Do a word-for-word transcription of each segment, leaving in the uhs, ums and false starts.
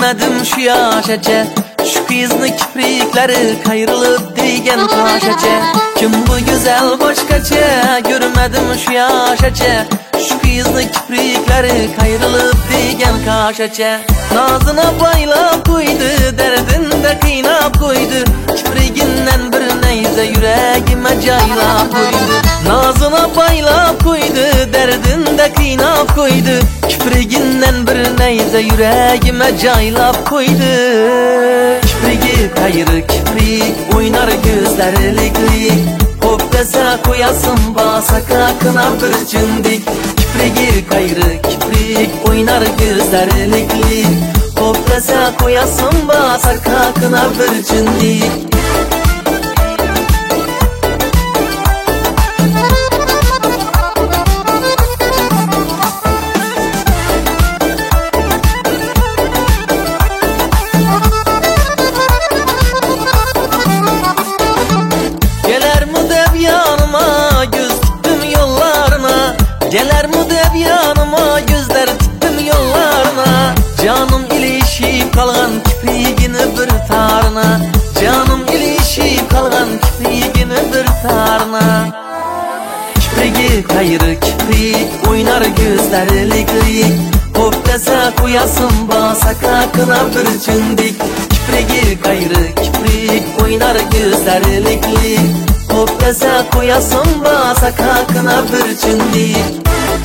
görmedim şu yaşaca. Şu kızın kiprikleri kayrılıp değgen kaşaca. Kim bu güzel başkaca, görmedim şu yaşaca. Şu kızın kiprikleri kayrılıp değgen kaşaca. Nazına baylap koydu, derdinde kıynap koydu. Kipriginden bir neyze yüreğime caylap koydu. Nazına baylap koydu, derdinde kıynap koydu. Kipriginden bir neyze yüreğime caylap koydu. Kiprigi kayırı kiprik, oynar gözleri liklik. Hop dese koyasın basa kakına bir cündik. Kiprigi kayırı kiprik, oynar gözleri liklik. Hop dese koyasın basa kakına bir cündik. Geler mi deb yanıma, gözler tuttum yollarına. Canım ilişip kalgan kiprigini bir tarına. Canım ilişip kalgan kiprigini bir tarına. Kiprigi kayırı kiprik, oynar gözleri liklik. Hop dese koyasın basa kakına bir cündik. Kiprigi kayırı kiprik, oynar gözleri liklik. Hop dese koyasın basa kakına bir cündik.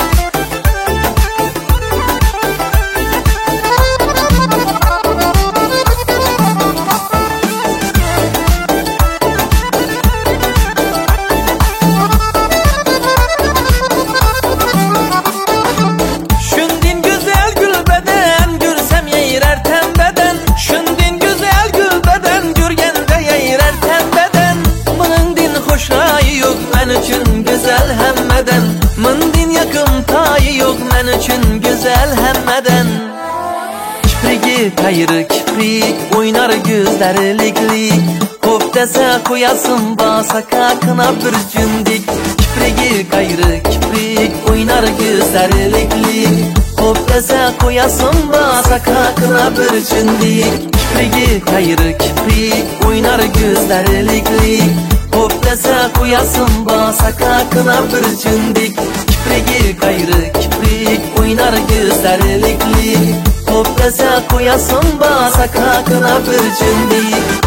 Güzel hemmeden mındin yakın tayı yok men üçün güzel hemmeden. Kiprigi kayırı kiprik, oynar gözleri liklik. Hop dese koyasın basa kakına bir cündik. Kiprigi kayırı kiprik, oynar gözleri liklik. Hop dese koyasın basa kakına bir cündik. Kiprigi kayırı kiprik, oynar gözleri liklik. Hop dese koyasın basa kakına bir cündik. Kiprigi kayırı kiprik, oynar gözleri liklik. Hop dese koyasın basa kakına bir cündik.